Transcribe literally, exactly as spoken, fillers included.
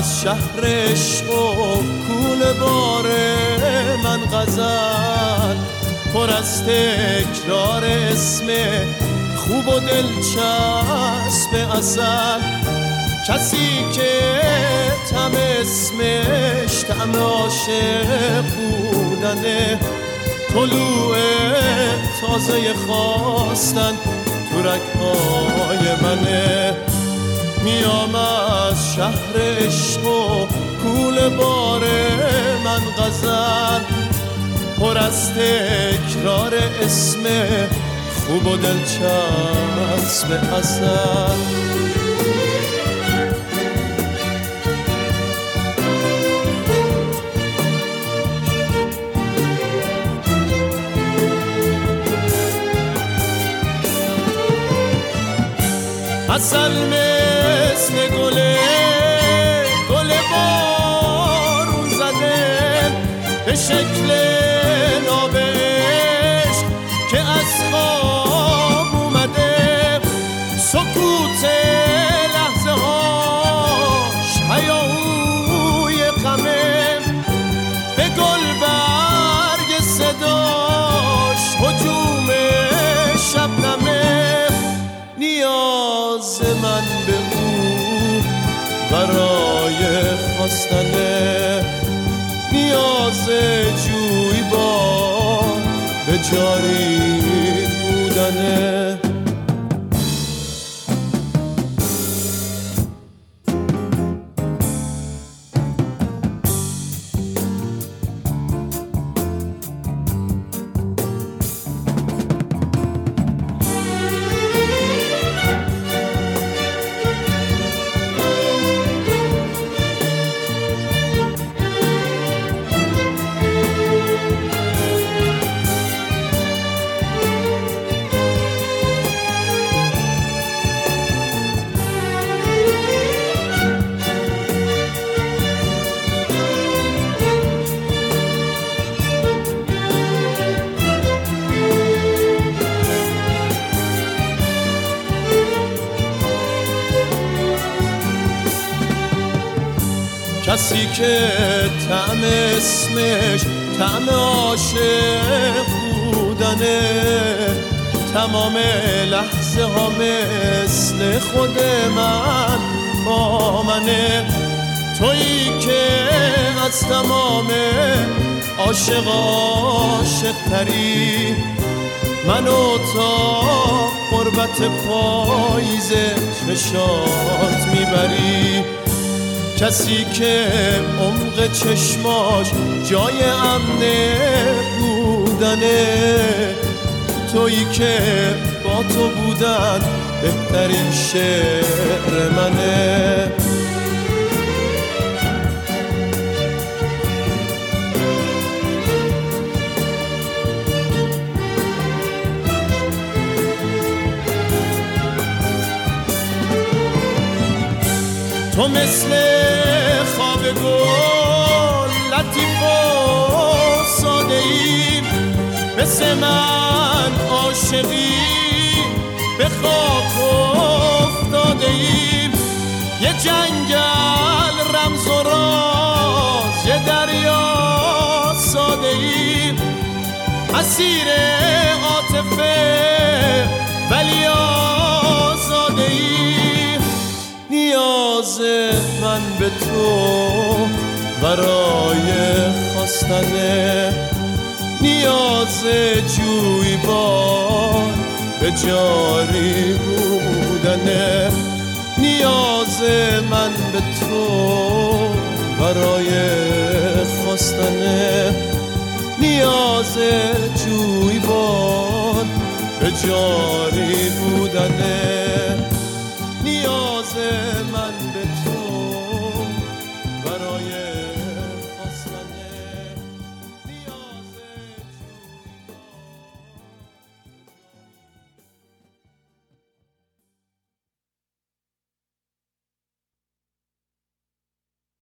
از شهر عشق و کوله بار من غزل پر از تکرار اسم خوب و دلچسب اصل. کسی که طعم اسمش طعم عاشق بودنه، طلوع تازه خواستن تو رگ‌های منه. میام از شهر عشق و کوله بار من غزل پر از تکرار اسم خوب و دلچسب اصل. اصل مثل گله گله بارون زده به شکل ناب عشق که از خواب اومده. سکوت لحظه هاش هیاهوی غمه، به گل برگ صداش هجوم شبنمه. نیاز من به او برای خواستنه، نیاز جویبار به جاری بودنه. کسی که طعم اسمش طعم عاشق بودنه، تمام لحظه ها مثل خود من با منه. تویی که از تمام عاشق عاشق تری، منو تا قربت پاییز چشات میبری. کسی که عمق چشماش جای امن بودنه، تویی که با تو بودن بهترین شعر منه. تو مثل خواب گل لطیف و ساده ای، مثل من عاشقی به خاک افتاده ای. یه جنگل رمز و راز، یه دریا ساده ای، اسیر عاطفه ولی آزاده ای. نیاز من به تو برای خواستنه، نیاز جویبار به جاری بودنه. نیاز من به تو برای خواستنه، نیاز جویبار به جاری بودنه.